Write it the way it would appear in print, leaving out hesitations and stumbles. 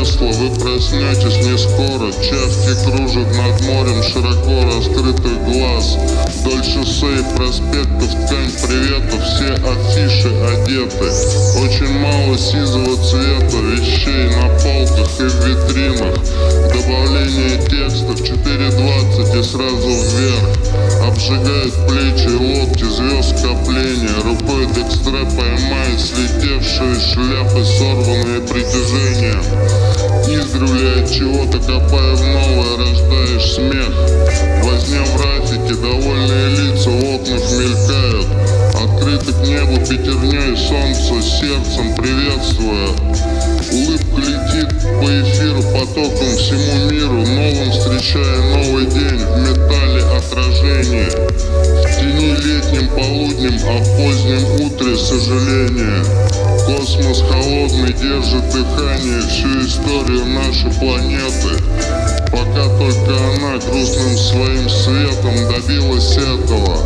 Тесла, вы проснетесь не скоро. Чавки кружат над морем широко раскрытых глаз. Вдоль шоссе и проспектов ткань приветов, все афиши одеты. Очень мало сизого цвета вещей на полках и в витринах. Добавление текстов 4:20 и сразу вверх. Обжигает плечи и локти звезд скопления. Рукой Декстре поймает слетевшие шляпы, сорванные притяжением. Издревле от чего-то копая в новое, рождаешь смех. Возня в рафике, довольные лица в окнах мелькают. Открыты к небу пятерней солнца, сердцем приветствуя. Улыбка летит по эфиру потоком всему миру, новым встречая новый день в металле отражения. В тени летним полуднем, а в позднем утре сожаление. Космос холодный держит дыхание, всю историю нашей планеты. Пока только она грустным своим светом добилась этого.